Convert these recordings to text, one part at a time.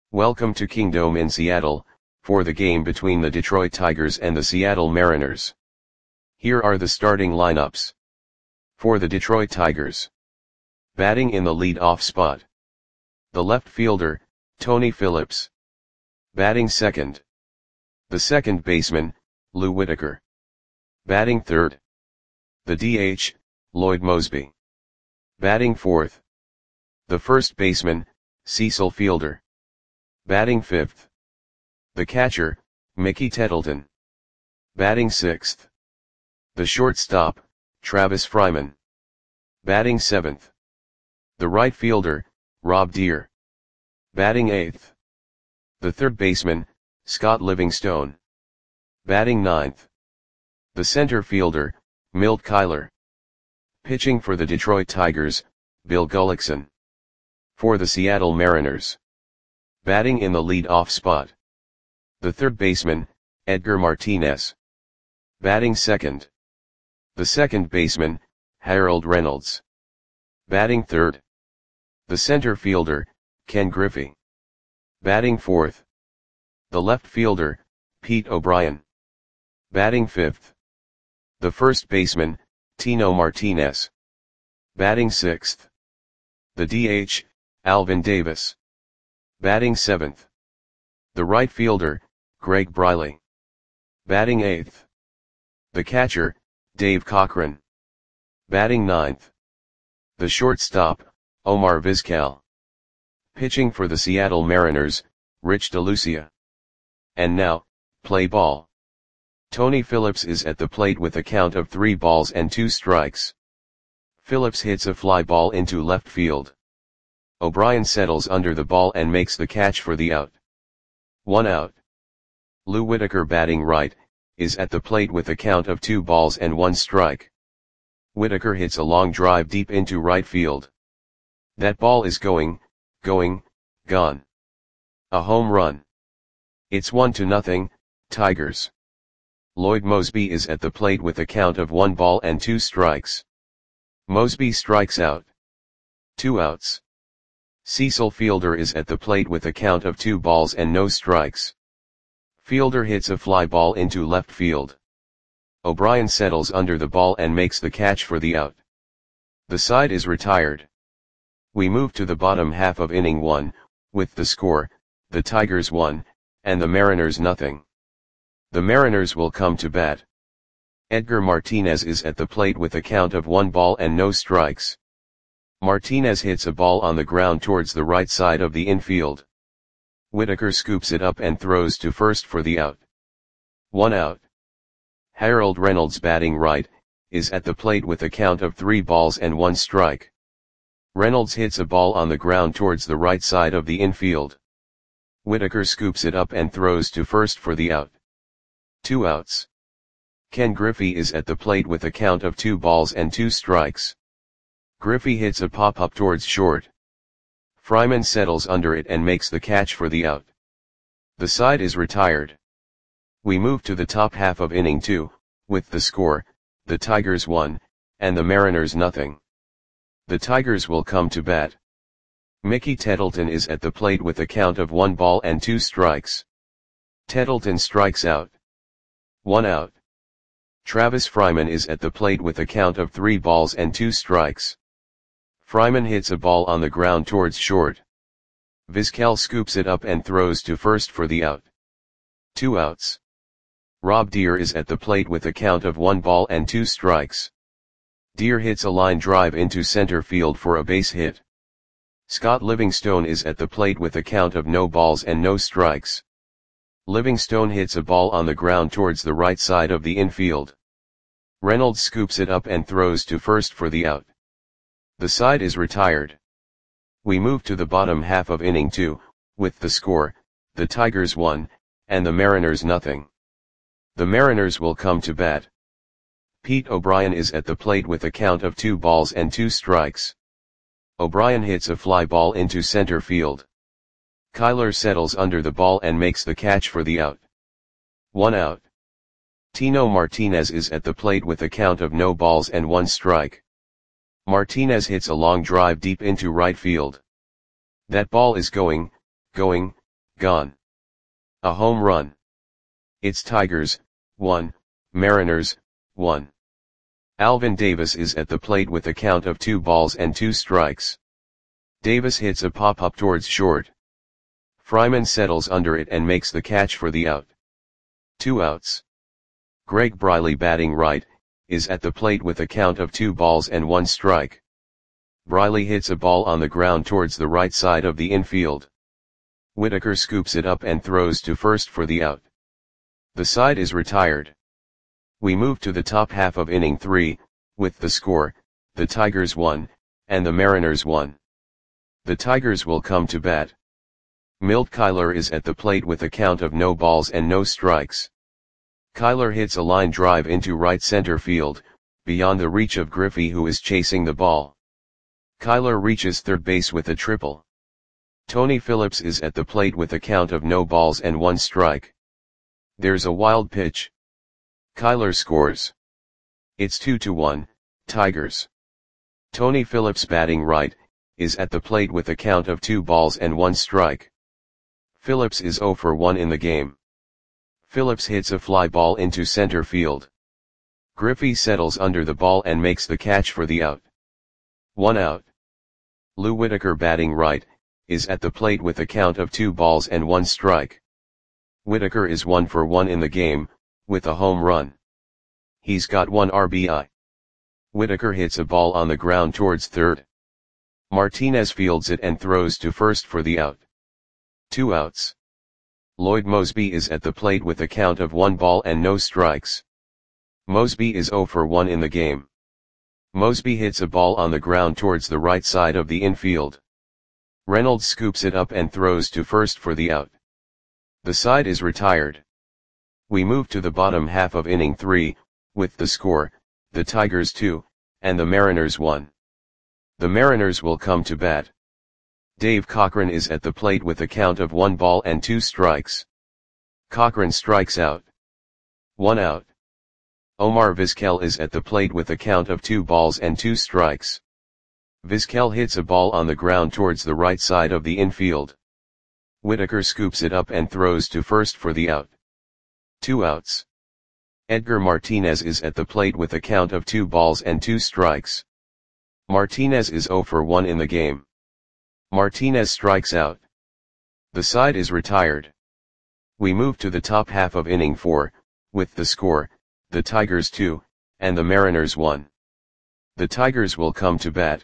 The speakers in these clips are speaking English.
Welcome to Kingdome in Seattle, for the game between the Detroit Tigers and the Seattle Mariners. Here are the starting lineups. For the Detroit Tigers. Batting in the lead-off spot. The left fielder, Tony Phillips. Batting second. The second baseman, Lou Whitaker. Batting third. The DH, Lloyd Moseby. Batting fourth. The first baseman, Cecil Fielder. Batting fifth. The catcher, Mickey Tettleton. Batting sixth. The shortstop, Travis Fryman. Batting seventh. The right fielder, Rob Deer. Batting eighth. The third baseman, Scott Livingstone. Batting ninth. The center fielder, Milt Kyler. Pitching for the Detroit Tigers, Bill Gullickson. For the Seattle Mariners. Batting in the lead-off spot. The third baseman, Edgar Martinez. Batting second. The second baseman, Harold Reynolds. Batting third. The center fielder, Ken Griffey. Batting fourth. The left fielder, Pete O'Brien. Batting fifth. The first baseman, Tino Martinez. Batting sixth. The DH, Alvin Davis. Batting seventh. The right fielder, Greg Briley. Batting eighth. The catcher, Dave Cochran. Batting ninth. The shortstop, Omar Vizquel. Pitching for the Seattle Mariners, Rich DeLucia. And now, play ball. Tony Phillips is at the plate with a count of 3 balls and 2 strikes. Phillips hits a fly ball into left field. O'Brien settles under the ball and makes the catch for the out. 1 out. Lou Whitaker, batting right, is at the plate with a count of 2 balls and 1 strike. Whitaker hits a long drive deep into right field. That ball is gone. A home run. It's 1-0, Tigers. Lloyd Moseby is at the plate with a count of 1 ball and 2 strikes. Moseby strikes out. 2 outs. Cecil Fielder is at the plate with a count of 2 balls and no strikes. Fielder hits a fly ball into left field. O'Brien settles under the ball and makes the catch for the out. The side is retired. We move to the bottom half of inning 1, with the score, the Tigers 1, and the Mariners 0. The Mariners will come to bat. Edgar Martinez is at the plate with a count of 1 ball and no strikes. Martinez hits a ball on the ground towards the right side of the infield. Whitaker scoops it up and throws to first for the out. 1 out. Harold Reynolds, batting right, is at the plate with a count of 3 balls and 1 strike. Reynolds hits a ball on the ground towards the right side of the infield. Whitaker scoops it up and throws to first for the out. 2 outs. Ken Griffey is at the plate with a count of 2 balls and 2 strikes. Griffey hits a pop-up towards short. Fryman settles under it and makes the catch for the out. The side is retired. We move to the top half of inning 2, with the score, the Tigers 1, and the Mariners 0. The Tigers will come to bat. Mickey Tettleton is at the plate with a count of 1 ball and 2 strikes. Tettleton strikes out. 1 out. Travis Fryman is at the plate with a count of 3 balls and 2 strikes. Fryman hits a ball on the ground towards short. Vizquel scoops it up and throws to first for the out. 2 outs. Rob Deer is at the plate with a count of 1 ball and 2 strikes. Deer hits a line drive into center field for a base hit. Scott Livingstone is at the plate with a count of no balls and no strikes. Livingstone hits a ball on the ground towards the right side of the infield. Reynolds scoops it up and throws to first for the out. The side is retired. We move to the bottom half of inning 2, with the score, the Tigers 1, and the Mariners 0. The Mariners will come to bat. Pete O'Brien is at the plate with a count of 2 balls and 2 strikes. O'Brien hits a fly ball into center field. Kyler settles under the ball and makes the catch for the out. 1 out. Tino Martinez is at the plate with a count of no balls and 1 strike. Martinez hits a long drive deep into right field. That ball is going, gone. A home run. It's Tigers, 1, Mariners, 1. Alvin Davis is at the plate with a count of 2 balls and 2 strikes. Davis hits a pop-up towards short. Fryman settles under it and makes the catch for the out. 2 outs. Greg Briley, batting right, is at the plate with a count of 2 balls and 1 strike. Briley hits a ball on the ground towards the right side of the infield. Whitaker scoops it up and throws to first for the out. The side is retired. We move to the top half of inning 3, with the score, the Tigers 1, and the Mariners 1. The Tigers will come to bat. Milt Kyler is at the plate with a count of no balls and no strikes. Kyler hits a line drive into right center field, beyond the reach of Griffey, who is chasing the ball. Kyler reaches third base with a triple. Tony Phillips is at the plate with a count of no balls and 1 strike. There's a wild pitch. Kyler scores. It's 2-1, Tigers. Tony Phillips, batting right, is at the plate with a count of 2 balls and 1 strike. Phillips is 0 for 1 in the game. Phillips hits a fly ball into center field. Griffey settles under the ball and makes the catch for the out. 1 out. Lou Whitaker, batting right, is at the plate with a count of 2 balls and 1 strike. Whitaker is 1 for 1 in the game, with a home run. He's got 1 RBI. Whitaker hits a ball on the ground towards third. Martinez fields it and throws to first for the out. 2 outs. Lloyd Moseby is at the plate with a count of 1 ball and no strikes. Moseby is 0 for 1 in the game. Moseby hits a ball on the ground towards the right side of the infield. Reynolds scoops it up and throws to first for the out. The side is retired. We move to the bottom half of inning 3, with the score, the Tigers 2, and the Mariners 1. The Mariners will come to bat. Dave Cochran is at the plate with a count of 1 ball and 2 strikes. Cochran strikes out. 1 out. Omar Vizquel is at the plate with a count of 2 balls and 2 strikes. Vizquel hits a ball on the ground towards the right side of the infield. Whitaker scoops it up and throws to first for the out. 2 outs. Edgar Martinez is at the plate with a count of 2 balls and 2 strikes. Martinez is 0 for 1 in the game. Martinez strikes out. The side is retired. We move to the top half of inning 4, with the score, the Tigers 2, and the Mariners 1. The Tigers will come to bat.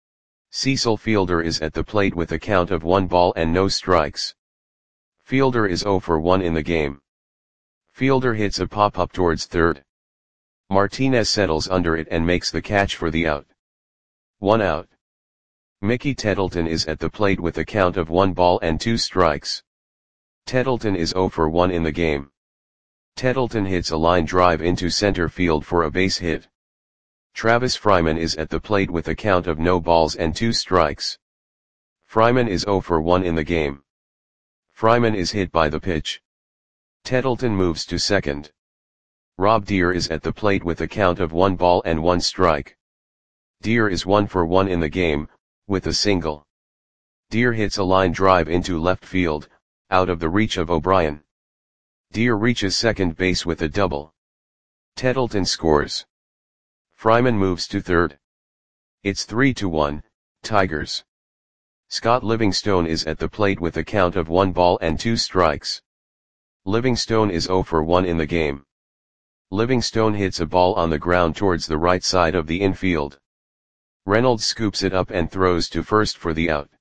Cecil Fielder is at the plate with a count of 1 ball and no strikes. Fielder is 0 for 1 in the game. Fielder hits a pop-up towards third. Martinez settles under it and makes the catch for the out. 1 out. Mickey Tettleton is at the plate with a count of 1 ball and 2 strikes. Tettleton is 0 for 1 in the game. Tettleton hits a line drive into center field for a base hit. Travis Fryman is at the plate with a count of no balls and 2 strikes. Fryman is 0 for 1 in the game. Fryman is hit by the pitch. Tettleton moves to second. Rob Deere is at the plate with a count of 1 ball and 1 strike. Deere is 1 for 1 in the game, with a single. Deere hits a line drive into left field, out of the reach of O'Brien. Deere reaches second base with a double. Tettleton scores. Fryman moves to third. It's 3-1, Tigers. Scott Livingstone is at the plate with a count of 1 ball and 2 strikes. Livingstone is 0 for 1 in the game. Livingstone hits a ball on the ground towards the right side of the infield. Reynolds scoops it up and throws to first for the out.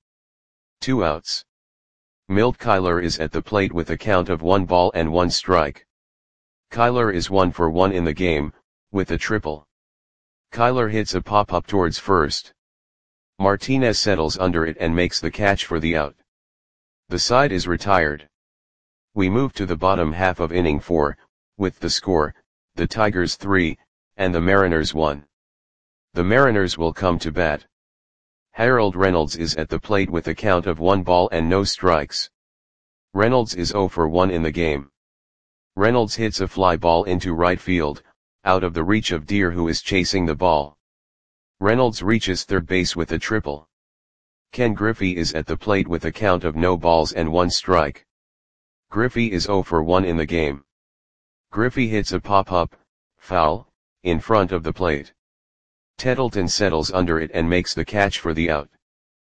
2 outs. Milt Kyler is at the plate with a count of 1 ball and 1 strike. Kyler is 1 for 1 in the game, with a triple. Kyler hits a pop-up towards first. Martinez settles under it and makes the catch for the out. The side is retired. We move to the bottom half of inning 4, with the score, the Tigers 3, and the Mariners 1. The Mariners will come to bat. Harold Reynolds is at the plate with a count of 1 ball and no strikes. Reynolds is 0 for 1 in the game. Reynolds hits a fly ball into right field, out of the reach of Deere, who is chasing the ball. Reynolds reaches third base with a triple. Ken Griffey is at the plate with a count of no balls and 1 strike. Griffey is 0 for 1 in the game. Griffey hits a pop-up, foul, in front of the plate. Tettleton settles under it and makes the catch for the out.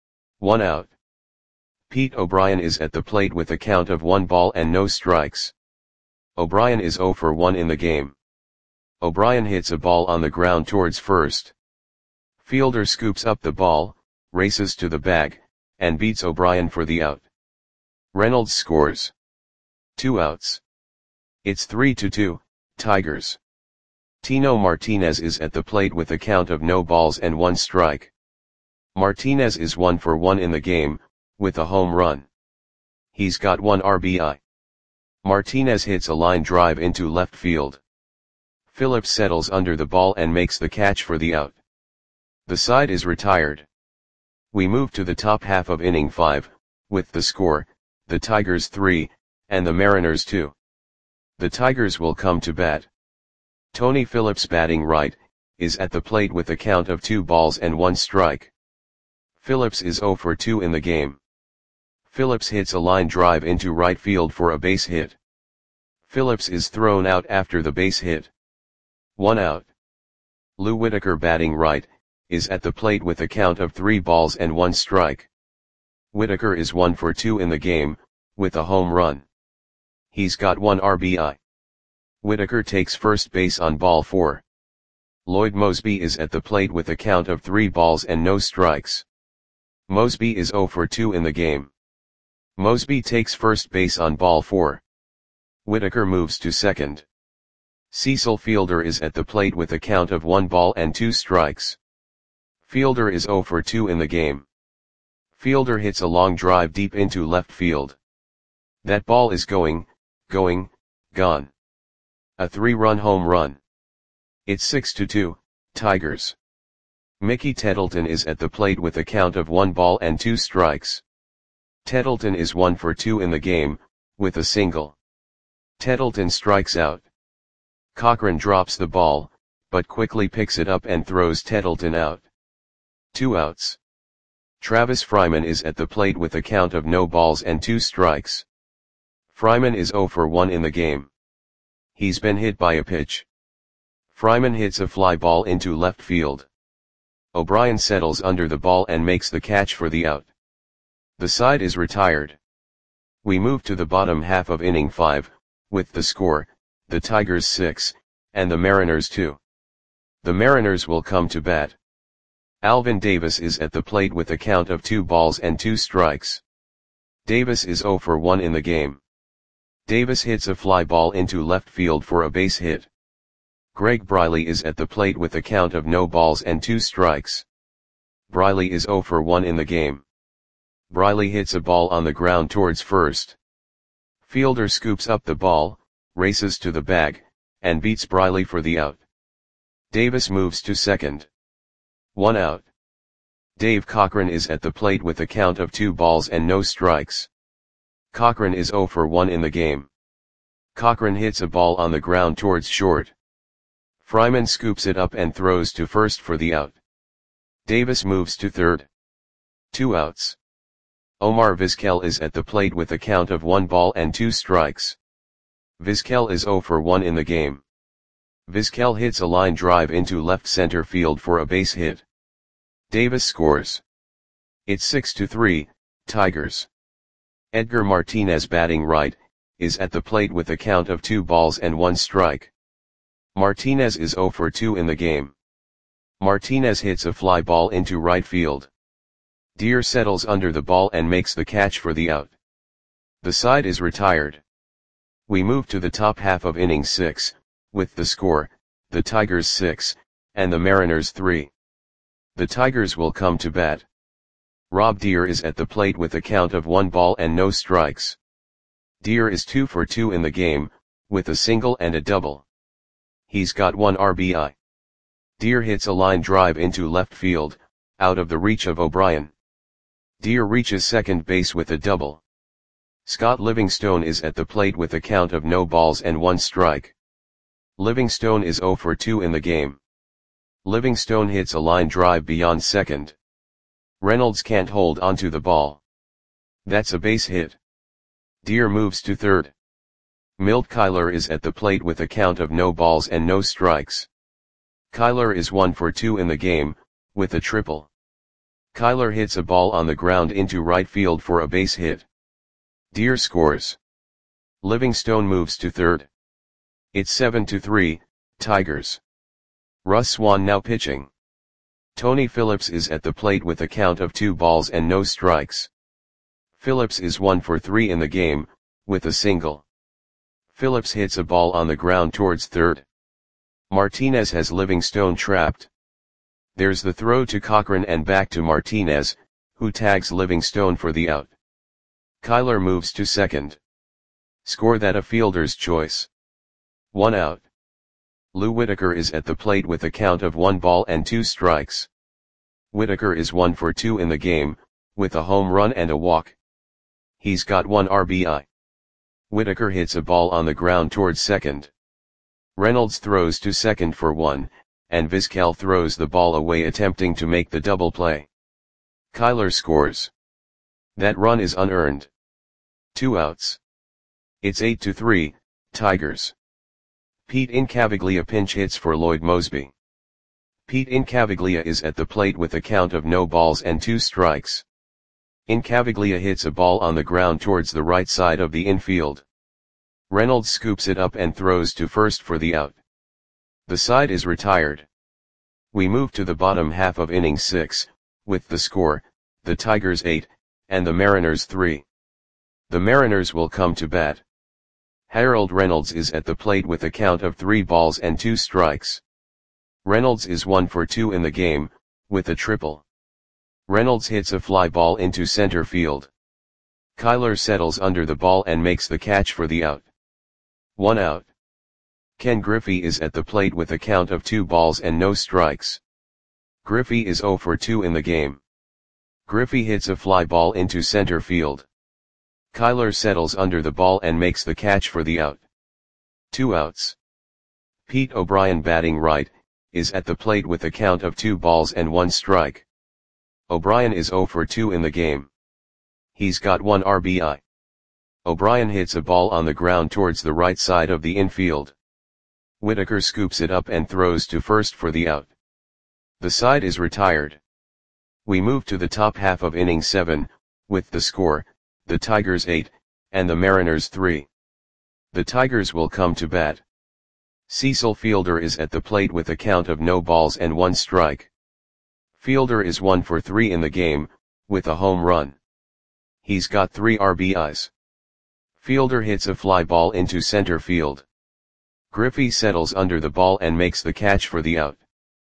1 out. Pete O'Brien is at the plate with a count of 1 ball and no strikes. O'Brien is 0 for 1 in the game. O'Brien hits a ball on the ground towards first. Fielder scoops up the ball, races to the bag, and beats O'Brien for the out. Reynolds scores. 2 outs. It's 3-2, Tigers. Tino Martinez is at the plate with a count of no balls and 1 strike. Martinez is 1 for 1 in the game, with a home run. He's got 1 RBI. Martinez hits a line drive into left field. Phillips settles under the ball and makes the catch for the out. The side is retired. We move to the top half of inning 5, with the score, the Tigers 3, and the Mariners 2. The Tigers will come to bat. Tony Phillips, batting right, is at the plate with a count of 2 balls and 1 strike. Phillips is 0 for 2 in the game. Phillips hits a line drive into right field for a base hit. Phillips is thrown out after the base hit. 1 out. Lou Whitaker, batting right, is at the plate with a count of 3 balls and 1 strike. Whitaker is 1 for 2 in the game, with a home run. He's got 1 RBI. Whitaker takes first base on ball 4. Lloyd Moseby is at the plate with a count of 3 balls and no strikes. Moseby is 0 for 2 in the game. Moseby takes first base on ball 4. Whitaker moves to second. Cecil Fielder is at the plate with a count of 1 ball and 2 strikes. Fielder is 0 for 2 in the game. Fielder hits a long drive deep into left field. That ball is gone. A 3-run home run. It's 6-2, Tigers. Mickey Tettleton is at the plate with a count of 1 ball and 2 strikes. Tettleton is 1 for 2 in the game, with a single. Tettleton strikes out. Cochran drops the ball, but quickly picks it up and throws Tettleton out. 2 outs. Travis Fryman is at the plate with a count of no balls and 2 strikes. Fryman is 0 for 1 in the game. He's been hit by a pitch. Fryman hits a fly ball into left field. O'Brien settles under the ball and makes the catch for the out. The side is retired. We move to the bottom half of inning 5, with the score, the Tigers 6, and the Mariners 2. The Mariners will come to bat. Alvin Davis is at the plate with a count of 2 balls and 2 strikes. Davis is 0 for 1 in the game. Davis hits a fly ball into left field for a base hit. Greg Briley is at the plate with a count of no balls and 2 strikes. Briley is 0 for 1 in the game. Briley hits a ball on the ground towards first. Fielder scoops up the ball, races to the bag, and beats Briley for the out. Davis moves to second. 1 out. Dave Cochran is at the plate with a count of 2 balls and no strikes. Cochran is 0 for 1 in the game. Cochran hits a ball on the ground towards short. Fryman scoops it up and throws to first for the out. Davis moves to third. 2 outs. Omar Vizquel is at the plate with a count of 1 ball and 2 strikes. Vizquel is 0 for 1 in the game. Vizquel hits a line drive into left center field for a base hit. Davis scores. It's 6-3, Tigers. Edgar Martinez, batting right, is at the plate with a count of 2 balls and 1 strike. Martinez is 0 for 2 in the game. Martinez hits a fly ball into right field. Deer settles under the ball and makes the catch for the out. The side is retired. We move to the top half of inning 6, with the score, the Tigers 6, and the Mariners 3. The Tigers will come to bat. Rob Deer is at the plate with a count of 1 ball and no strikes. Deer is 2 for 2 in the game, with a single and a double. He's got 1 RBI. Deer hits a line drive into left field, out of the reach of O'Brien. Deer reaches second base with a double. Scott Livingstone is at the plate with a count of no balls and 1 strike. Livingstone is 0 for 2 in the game. Livingstone hits a line drive beyond second. Reynolds can't hold onto the ball. That's a base hit. Deer moves to third. Milt Kyler is at the plate with a count of no balls and no strikes. Kyler is 1 for 2 in the game, with a triple. Kyler hits a ball on the ground into right field for a base hit. Deer scores. Livingstone moves to third. It's 7-3, Tigers. Russ Swan now pitching. Tony Phillips is at the plate with a count of 2 balls and no strikes. Phillips is 1 for 3 in the game, with a single. Phillips hits a ball on the ground towards third. Martinez has Livingstone trapped. There's the throw to Cochran and back to Martinez, who tags Livingstone for the out. Kyler moves to second. Score that a fielder's choice. 1 out. Lou Whitaker is at the plate with a count of 1 ball and 2 strikes. Whitaker is 1 for 2 in the game, with a home run and a walk. He's got 1 RBI. Whitaker hits a ball on the ground towards second. Reynolds throws to second for 1, and Vizquel throws the ball away attempting to make the double play. Kyler scores. That run is unearned. 2 outs. It's 8-3, Tigers. Pete Incaviglia pinch hits for Lloyd Moseby. Pete Incaviglia is at the plate with a count of no balls and 2 strikes. Incaviglia hits a ball on the ground towards the right side of the infield. Reynolds scoops it up and throws to first for the out. The side is retired. We move to the bottom half of inning 6, with the score, the Tigers 8, and the Mariners 3. The Mariners will come to bat. Harold Reynolds is at the plate with a count of 3 balls and 2 strikes. Reynolds is 1 for 2 in the game, with a triple. Reynolds hits a fly ball into center field. Kyler settles under the ball and makes the catch for the out. 1 out. Ken Griffey is at the plate with a count of 2 balls and no strikes. Griffey is 0 for 2 in the game. Griffey hits a fly ball into center field. Kyler settles under the ball and makes the catch for the out. 2 outs. Pete O'Brien batting right, is at the plate with a count of 2 balls and 1 strike. O'Brien is 0 for 2 in the game. He's got 1 RBI. O'Brien hits a ball on the ground towards the right side of the infield. Whitaker scoops it up and throws to first for the out. The side is retired. We move to the top half of inning 7, with the score, the Tigers 8, and the Mariners 3. The Tigers will come to bat. Cecil Fielder is at the plate with a count of no balls and 1 strike. Fielder is 1 for 3 in the game, with a home run. He's got 3 RBIs. Fielder hits a fly ball into center field. Griffey settles under the ball and makes the catch for the out.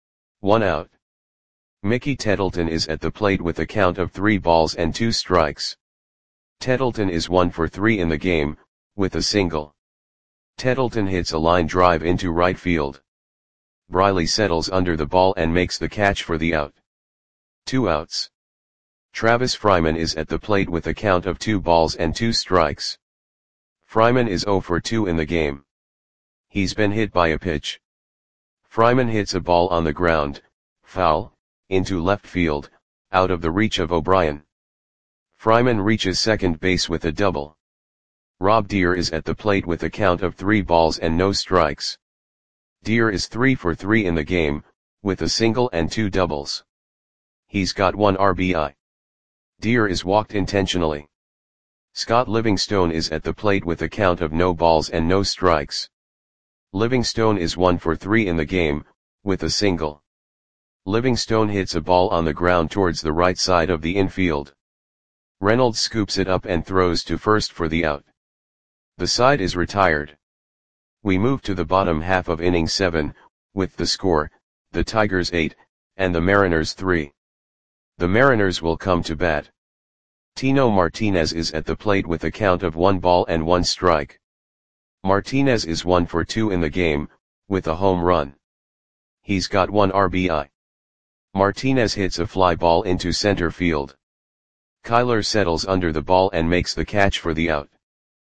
1 out. Mickey Tettleton is at the plate with a count of 3 balls and 2 strikes. Tettleton is 1 for 3 in the game, with a single. Tettleton hits a line drive into right field. Briley settles under the ball and makes the catch for the out. 2 outs. Travis Fryman is at the plate with a count of 2 balls and 2 strikes. Fryman is 0 for 2 in the game. He's been hit by a pitch. Fryman hits a ball on the ground, foul, into left field, out of the reach of O'Brien. Fryman reaches second base with a double. Rob Deere is at the plate with a count of 3 balls and no strikes. Deere is 3 for 3 in the game, with a single and 2 doubles. He's got 1 RBI. Deere is walked intentionally. Scott Livingstone is at the plate with a count of no balls and no strikes. Livingstone is 1 for 3 in the game, with a single. Livingstone hits a ball on the ground towards the right side of the infield. Reynolds scoops it up and throws to first for the out. The side is retired. We move to the bottom half of inning 7, with the score, the Tigers 8, and the Mariners 3. The Mariners will come to bat. Tino Martinez is at the plate with a count of 1 ball and 1 strike. Martinez is 1 for 2 in the game, with a home run. He's got 1 RBI. Martinez hits a fly ball into center field. Kyler settles under the ball and makes the catch for the out.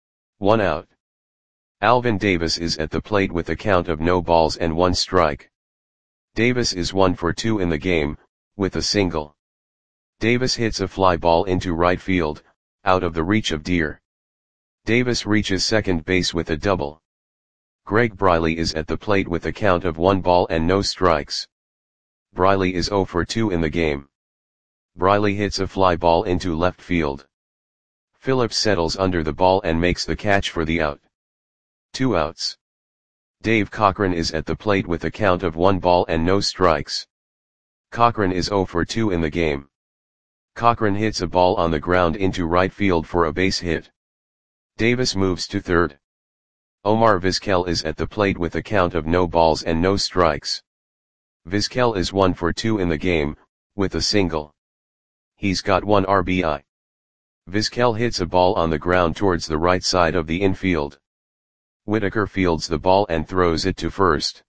1 out. Alvin Davis is at the plate with a count of no balls and 1 strike. Davis is 1 for 2 in the game, with a single. Davis hits a fly ball into right field, out of the reach of Deere. Davis reaches second base with a double. Greg Briley is at the plate with a count of 1 ball and no strikes. Briley is 0 for 2 in the game. Briley hits a fly ball into left field. Phillips settles under the ball and makes the catch for the out. 2 outs. Dave Cochran is at the plate with a count of 1 ball and no strikes. Cochran is 0 for 2 in the game. Cochran hits a ball on the ground into right field for a base hit. Davis moves to third. Omar Vizquel is at the plate with a count of no balls and no strikes. Vizquel is 1 for 2 in the game, with a single. He's got 1 RBI. Vizquel hits a ball on the ground towards the right side of the infield. Whitaker fields the ball and throws it to first.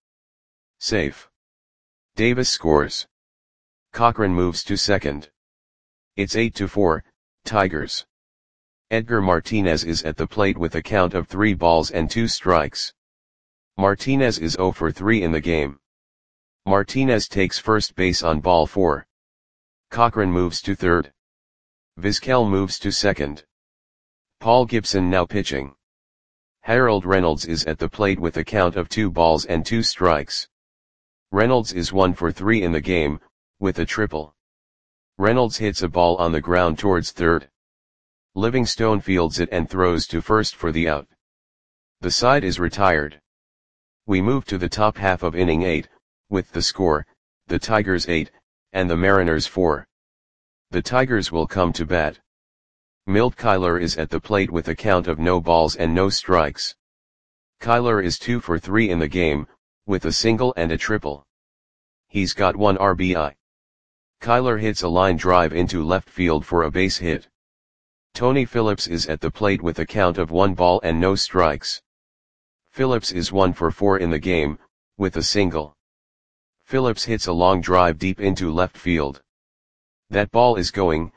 Safe. Davis scores. Cochran moves to second. It's 8-4, Tigers. Edgar Martinez is at the plate with a count of 3 balls and 2 strikes. Martinez is 0 for 3 in the game. Martinez takes first base on ball 4. Cochran moves to third. Vizquel moves to second. Paul Gibson now pitching. Harold Reynolds is at the plate with a count of 2 balls and 2 strikes. Reynolds is 1 for 3 in the game, with a triple. Reynolds hits a ball on the ground towards third. Livingstone fields it and throws to first for the out. The side is retired. We move to the top half of inning 8, with the score, the Tigers 8, and the Mariners 4. The Tigers will come to bat. Milt Kyler is at the plate with a count of no balls and no strikes. Kyler is 2 for 3 in the game, with a single and a triple. He's got 1 RBI. Kyler hits a line drive into left field for a base hit. Tony Phillips is at the plate with a count of 1 ball and no strikes. Phillips is 1 for 4 in the game, with a single. Phillips hits a long drive deep into left field. That ball is gone.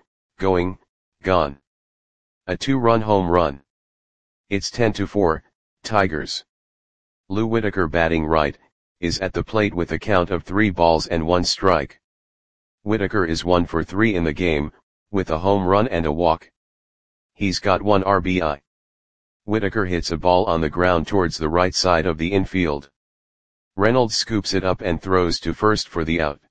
A 2-run home run. It's 10-4, Tigers. Lou Whitaker batting right, is at the plate with a count of 3 balls and 1 strike. Whitaker is 1 for 3 in the game, with a home run and a walk. He's got 1 RBI. Whitaker hits a ball on the ground towards the right side of the infield. Reynolds scoops it up and throws to first for the out.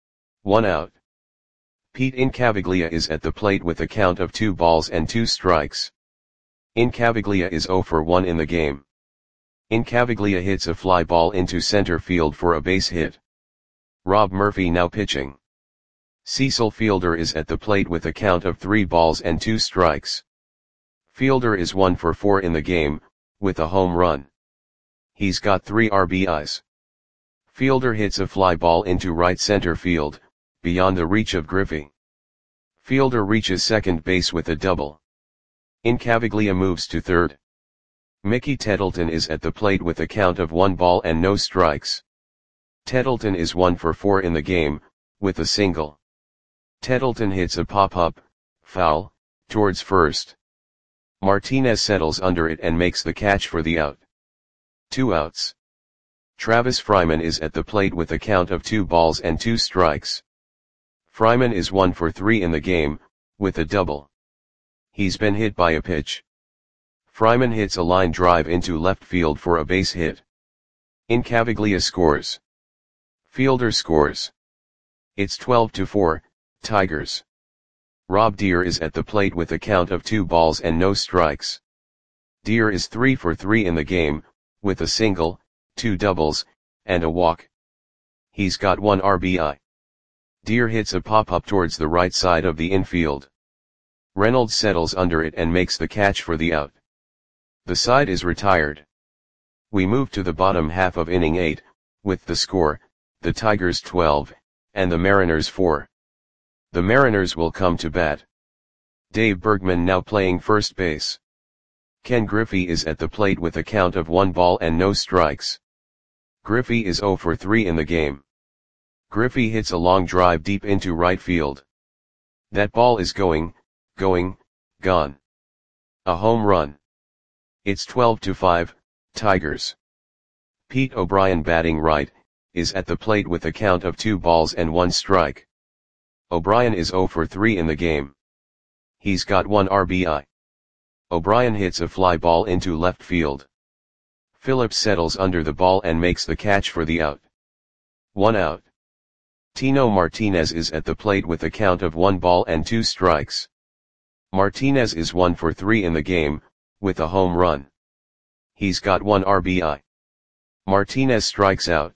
1 out. Pete Incaviglia is at the plate with a count of 2 balls and 2 strikes. Incaviglia is 0 for 1 in the game. Incaviglia hits a fly ball into center field for a base hit. Rob Murphy now pitching. Cecil Fielder is at the plate with a count of 3 balls and 2 strikes. Fielder is 1 for 4 in the game, with a home run. He's got 3 RBIs. Fielder hits a fly ball into right center field, beyond the reach of Griffey. Fielder reaches second base with a double. Incaviglia moves to third. Mickey Tettleton is at the plate with a count of 1 ball and no strikes. Tettleton is 1 for 4 in the game, with a single. Tettleton hits a pop-up, foul, towards first. Martinez settles under it and makes the catch for the out. 2 outs. Travis Fryman is at the plate with a count of 2 balls and 2 strikes. Fryman is 1 for 3 in the game, with a double. He's been hit by a pitch. Fryman hits a line drive into left field for a base hit. Incaviglia scores. Fielder scores. It's 12-4, Tigers. Rob Deere is at the plate with a count of 2 balls and no strikes. Deere is 3 for 3 in the game, with a single, 2 doubles, and a walk. He's got 1 RBI. Deere hits a pop-up towards the right side of the infield. Reynolds settles under it and makes the catch for the out. The side is retired. We move to the bottom half of inning 8, with the score, the Tigers 12, and the Mariners 4. The Mariners will come to bat. Dave Bergman now playing first base. Ken Griffey is at the plate with a count of 1 ball and no strikes. Griffey is 0 for 3 in the game. Griffey hits a long drive deep into right field. That ball is gone. A home run. It's 12-5, Tigers. Pete O'Brien batting right, is at the plate with a count of 2 balls and 1 strike. O'Brien is 0 for 3 in the game. He's got 1 RBI. O'Brien hits a fly ball into left field. Phillips settles under the ball and makes the catch for the out. 1 out. Tino Martinez is at the plate with a count of 1 ball and 2 strikes. Martinez is 1 for 3 in the game, with a home run. He's got 1 RBI. Martinez strikes out.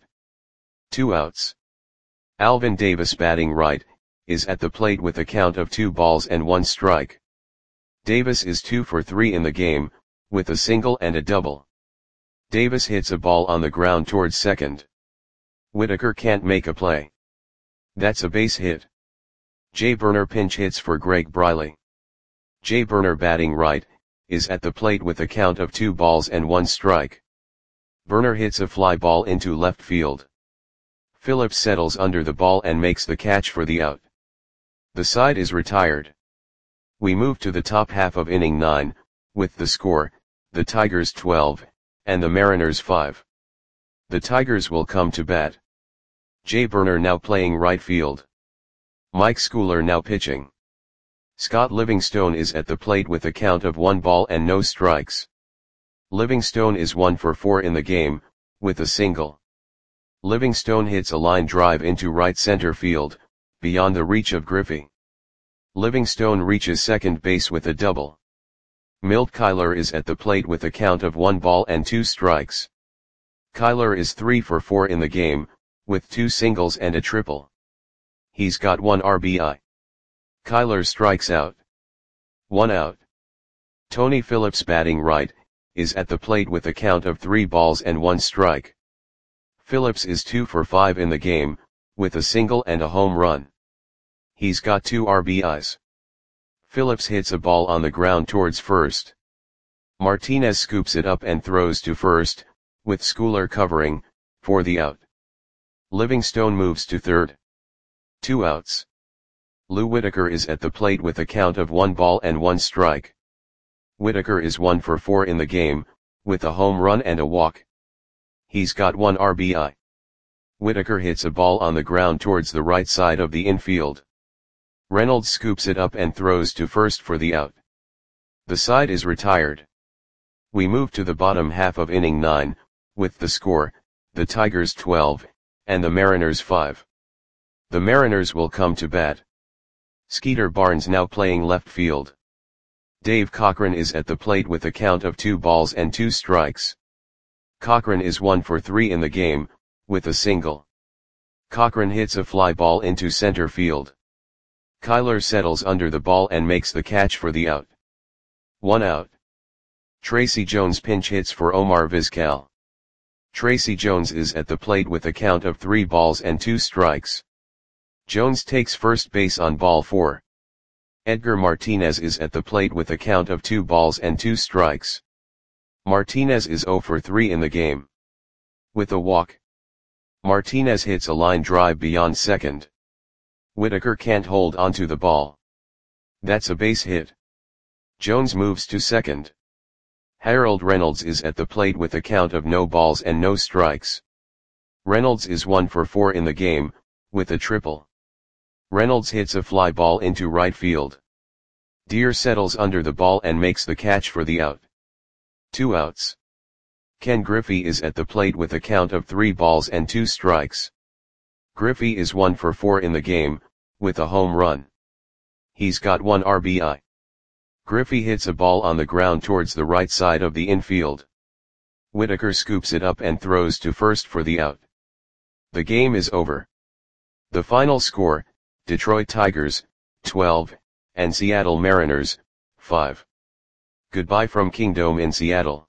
2 outs. Alvin Davis, batting right, is at the plate with a count of 2 balls and 1 strike. Davis is 2 for 3 in the game, with a single and a double. Davis hits a ball on the ground towards second. Whitaker can't make a play. That's a base hit. Jay Burner pinch hits for Greg Briley. Jay Burner, batting right, is at the plate with a count of 2 balls and 1 strike. Burner hits a fly ball into left field. Phillips settles under the ball and makes the catch for the out. The side is retired. We move to the top half of inning 9, with the score, the Tigers 12, and the Mariners 5. The Tigers will come to bat. Jay Burner now playing right field. Mike Schooler now pitching. Scott Livingstone is at the plate with a count of 1 ball and no strikes. Livingstone is 1 for 4 in the game, with a single. Livingstone hits a line drive into right center field, beyond the reach of Griffey. Livingstone reaches second base with a double. Milt Kyler is at the plate with a count of 1 ball and 2 strikes. Kyler is 3 for 4 in the game, with 2 singles and a triple. He's got 1 RBI. Kyler strikes out. 1 out. Tony Phillips, batting right, is at the plate with a count of 3 balls and 1 strike. Phillips is 2 for 5 in the game, with a single and a home run. He's got 2 RBIs. Phillips hits a ball on the ground towards first. Martinez scoops it up and throws to first, with Schooler covering, for the out. Livingstone moves to third. 2 outs. Lou Whitaker is at the plate with a count of 1 ball and 1 strike. Whitaker is 1 for 4 in the game, with a home run and a walk. He's got 1 RBI. Whitaker hits a ball on the ground towards the right side of the infield. Reynolds scoops it up and throws to first for the out. The side is retired. We move to the bottom half of inning 9, with the score, the Tigers 12, and the Mariners 5. The Mariners will come to bat. Skeeter Barnes now playing left field. Dave Cochran is at the plate with a count of 2 balls and 2 strikes. Cochran is 1 for 3 in the game, with a single. Cochran hits a fly ball into center field. Kyler settles under the ball and makes the catch for the out. 1 out. Tracy Jones pinch hits for Omar Vizquel. Tracy Jones is at the plate with a count of 3 balls and 2 strikes. Jones takes first base on ball 4. Edgar Martinez is at the plate with a count of 2 balls and 2 strikes. Martinez is 0 for 3 in the game. With a walk. Martinez hits a line drive beyond second. Whitaker can't hold onto the ball. That's a base hit. Jones moves to second. Harold Reynolds is at the plate with a count of no balls and no strikes. Reynolds is 1 for 4 in the game, with a triple. Reynolds hits a fly ball into right field. Deere settles under the ball and makes the catch for the out. 2 outs. Ken Griffey is at the plate with a count of 3 balls and 2 strikes. Griffey is 1 for 4 in the game, with a home run. He's got 1 RBI. Griffey hits a ball on the ground towards the right side of the infield. Whitaker scoops it up and throws to first for the out. The game is over. The final score, Detroit Tigers, 12, and Seattle Mariners, 5. Goodbye from Kingdome in Seattle.